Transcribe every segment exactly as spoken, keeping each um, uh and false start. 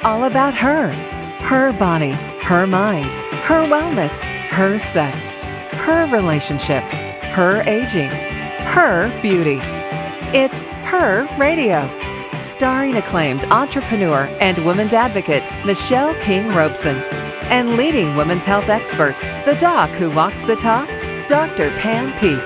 all about her. Her body, her mind, her wellness, her sex, her relationships, her aging, her beauty. It's Her Radio. Starring acclaimed entrepreneur and women's advocate Michelle King Robeson and leading women's health expert, the doc who walks the talk, Doctor Pam Peek.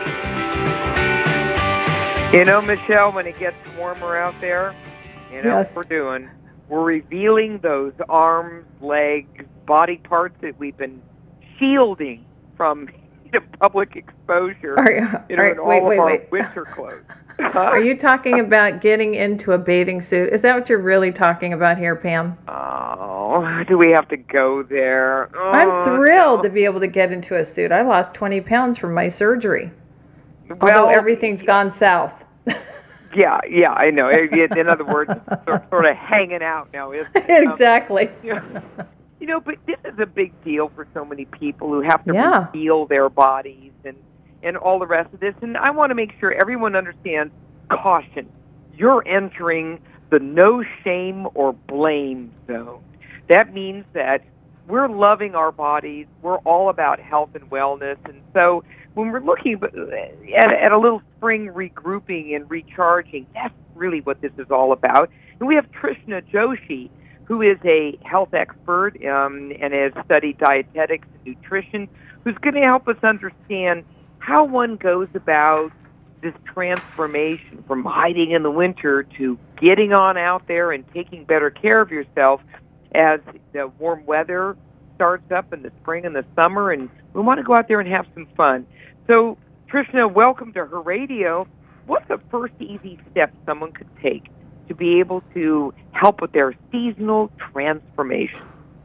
You know, Michelle, when it gets warmer out there, you know Yes. what we're doing? We're revealing those arms, legs, body parts that we've been shielding from you know, public exposure Are you, you know, are, in all wait, of wait, our wait. winter clothes. Are you talking about getting into a bathing suit? Is that what you're really talking about here, Pam? Oh, do we have to go there? Oh, I'm thrilled no. to be able to get into a suit. I lost twenty pounds from my surgery, Well, although everything's gone south. Yeah, yeah, I know. In other words, it's sort sort of hanging out now, isn't it? Exactly. Um, yeah. You know, but this is a big deal for so many people who have to Yeah. reveal their bodies and, and all the rest of this. And I want to make sure everyone understands caution. You're entering the no shame or blame zone. That means that we're loving our bodies. We're all about health and wellness. And so when we're looking at, at a little spring regrouping and recharging, that's really what this is all about. And we have Trishna Joshi, who is a health expert um, and has studied dietetics and nutrition, who's going to help us understand how one goes about this transformation from hiding in the winter to getting on out there and taking better care of yourself as the warm weather starts up in the spring and the summer, and we want to go out there and have some fun. So, Trishna, welcome to Her Radio. What's the first easy step someone could take to be able to help with their seasonal transformation?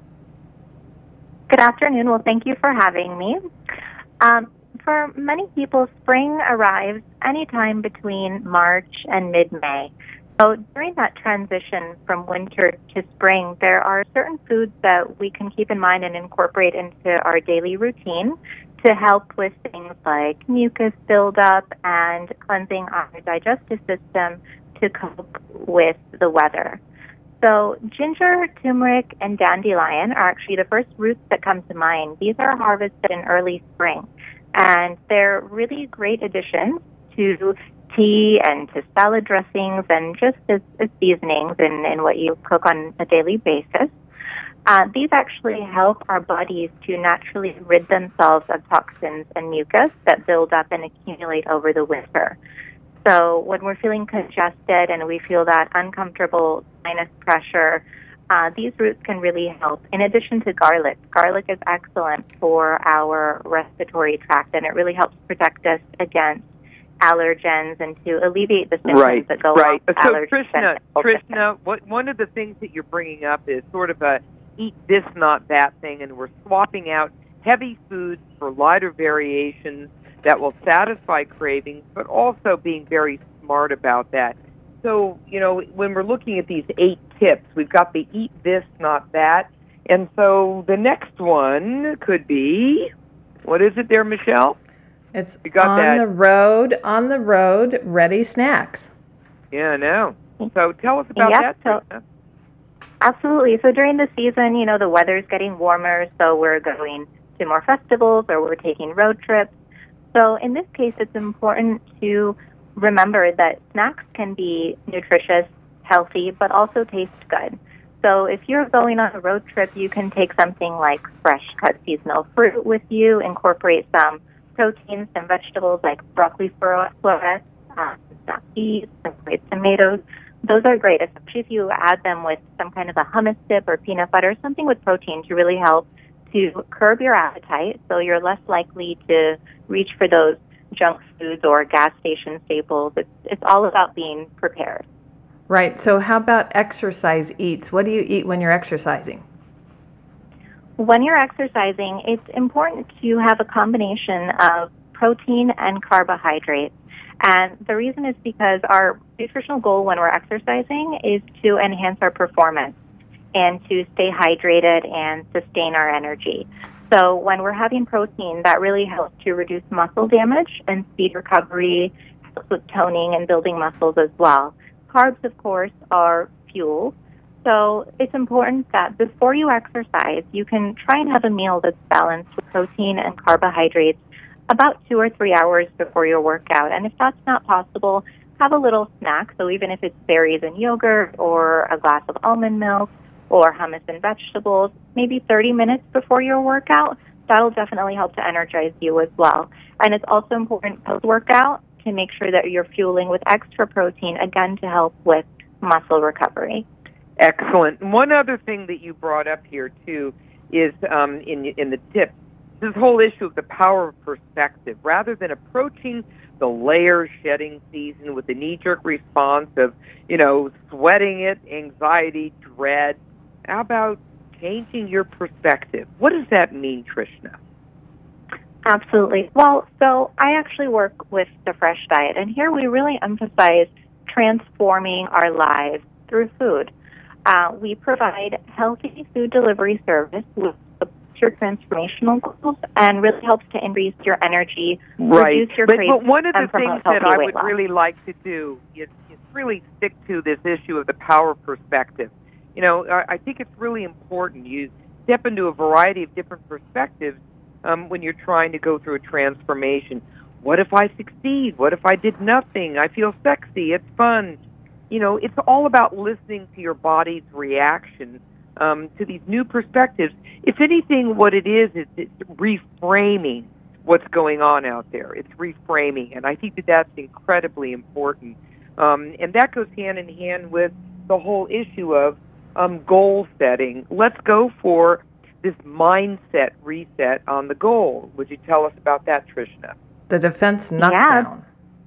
Good afternoon. Well, thank you for having me. Um, for many people, spring arrives anytime between March and mid-May. So during that transition from winter to spring, there are certain foods that we can keep in mind and incorporate into our daily routine to help with things like mucus buildup and cleansing our digestive system to cope with the weather. So ginger, turmeric, and dandelion are actually the first roots that come to mind. These are harvested in early spring, and they're really great additions to tea and to salad dressings and just as, as seasonings in, in what you cook on a daily basis. Uh, these actually help our bodies to naturally rid themselves of toxins and mucus that build up and accumulate over the winter. So when we're feeling congested and we feel that uncomfortable sinus pressure, uh, these roots can really help. In addition to garlic, garlic is excellent for our respiratory tract, and it really helps protect us against allergens and to alleviate the symptoms Right, that go right. along with So, allergies. Trishna, and Trishna, what, one of the things that you're bringing up is sort of a eat this, not that thing, and we're swapping out heavy foods for lighter variations that will satisfy cravings, but also being very smart about that. So, you know, when we're looking at these eight tips, we've got the eat this, not that. And so the next one could be, what is it there, Michelle? It's You got on that. the road, on the road, ready snacks. Yeah, I know. So tell us about Yep, that, so- Trishna. Absolutely. So during the season, you know, the weather's getting warmer, so we're going to more festivals or we're taking road trips. So in this case, it's important to remember that snacks can be nutritious, healthy, but also taste good. So if you're going on a road trip, you can take something like fresh cut seasonal fruit with you, incorporate some proteins and vegetables like broccoli florets, uh, snap peas, some great tomatoes. Those are great, especially if you add them with some kind of a hummus dip or peanut butter, something with protein to really help to curb your appetite, so you're less likely to reach for those junk foods or gas station staples. It's, it's all about being prepared. Right. So how about exercise eats? What do you eat when you're exercising? When you're exercising, it's important to have a combination of protein and carbohydrates. And the reason is because our nutritional goal when we're exercising is to enhance our performance and to stay hydrated and sustain our energy. So when we're having protein, that really helps to reduce muscle damage and speed recovery, helps with toning and building muscles as well. Carbs, of course, are fuel. So it's important that before you exercise, you can try and have a meal that's balanced with protein and carbohydrates about two or three hours before your workout. And if that's not possible, have a little snack. So even if it's berries and yogurt or a glass of almond milk or hummus and vegetables, maybe thirty minutes before your workout, that'll definitely help to energize you as well. And it's also important post-workout to make sure that you're fueling with extra protein, again, to help with muscle recovery. Excellent. One other thing that you brought up here, too, is um, in, in the tip, this whole issue of the power of perspective. Rather than approaching the layer shedding season with the knee-jerk response of, you know, sweating it, anxiety, dread, how about changing your perspective? What does that mean, Trishna? Absolutely. Well, so I actually work with the Fresh Diet, and here we really emphasize transforming our lives through food. Uh, we provide healthy food delivery service with your transformational goals and really helps to increase your energy, right. reduce your but, cravings, but one of the and things promote that healthy I weight would loss. really like to do is, is really stick to this issue of the power of perspective. You know, I, I think it's really important. You step into a variety of different perspectives um, when you're trying to go through a transformation. What if I succeed? What if I did nothing? I feel sexy. It's fun. You know, it's all about listening to your body's reaction um, to these new perspectives. If anything, what it is, is it's reframing what's going on out there. It's reframing, and I think that that's incredibly important. Um, and that goes hand in hand with the whole issue of um, goal setting. Let's go for this mindset reset on the goal. Would you tell us about that, Trishna? The defense knockdown. Yeah.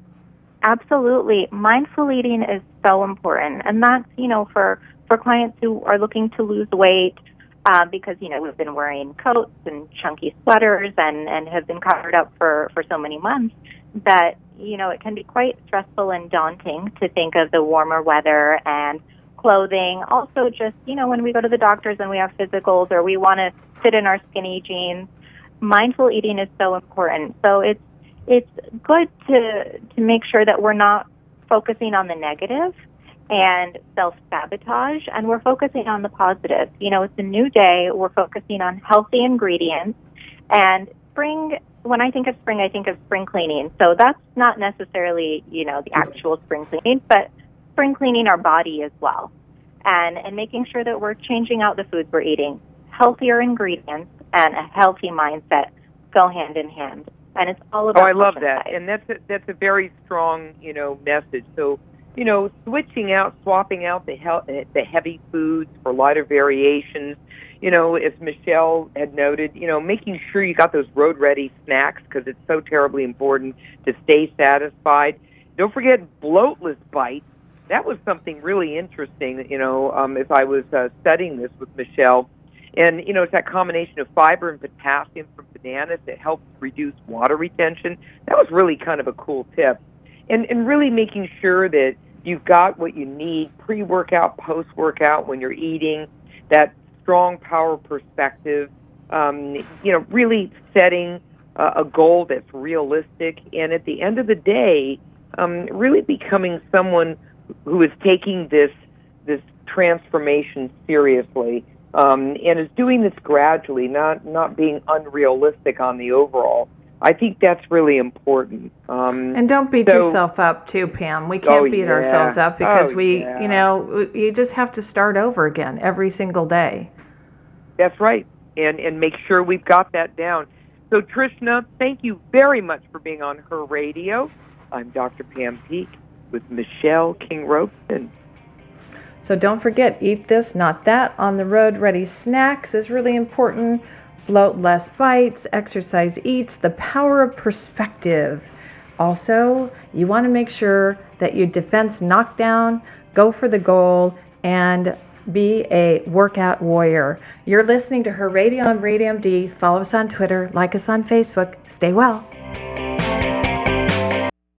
Absolutely. Mindful eating is so important. And that's, you know, for, for clients who are looking to lose weight uh, because, you know, we've been wearing coats and chunky sweaters and, and have been covered up for, for so many months that, you know, it can be quite stressful and daunting to think of the warmer weather and clothing. Also just, you know, when we go to the doctors and we have physicals or we want to fit in our skinny jeans, mindful eating is so important. So it's, It's good to to make sure that we're not focusing on the negative and self-sabotage, and we're focusing on the positive. You know, it's a new day. We're focusing on healthy ingredients. And spring, when I think of spring, I think of spring cleaning. So that's not necessarily, you know, the actual spring cleaning, but spring cleaning our body as well. And, and making sure that we're changing out the foods we're eating. Healthier ingredients and a healthy mindset go hand in hand. And it's all about. Oh, I love that, and that's a, that's a very strong, you know, message. So, you know, switching out, swapping out the he- the heavy foods for lighter variations. You know, as Michelle had noted, you know, making sure you got those road-ready snacks because it's so terribly important to stay satisfied. Don't forget bloatless bites. That was something really interesting. You know, um, as I was uh, studying this with Michelle. And, you know, it's that combination of fiber and potassium from bananas that helps reduce water retention. That was really kind of a cool tip. And, and really making sure that you've got what you need pre-workout, post-workout when you're eating, that strong power perspective, um, you know, really setting uh, a goal that's realistic. And at the end of the day, um, really becoming someone who is taking this this transformation seriously. Um, and is doing this gradually, not not being unrealistic on the overall. I think that's really important. Um, and don't beat so, yourself up too, Pam. We can't oh, beat yeah. ourselves up because oh, we, yeah. you know, you just have to start over again every single day. That's right, and and make sure we've got that down. So Trishna, thank you very much for being on Her Radio. I'm Doctor Pam Peak with Michelle King-Ropson. So don't forget, eat this, not that. On the road, ready snacks is really important. Bloat less bites, exercise eats, the power of perspective. Also, you want to make sure that your defense knockdown, go for the goal, and be a workout warrior. You're listening to Her Radio on Radio M D. Follow us on Twitter, like us on Facebook. Stay well.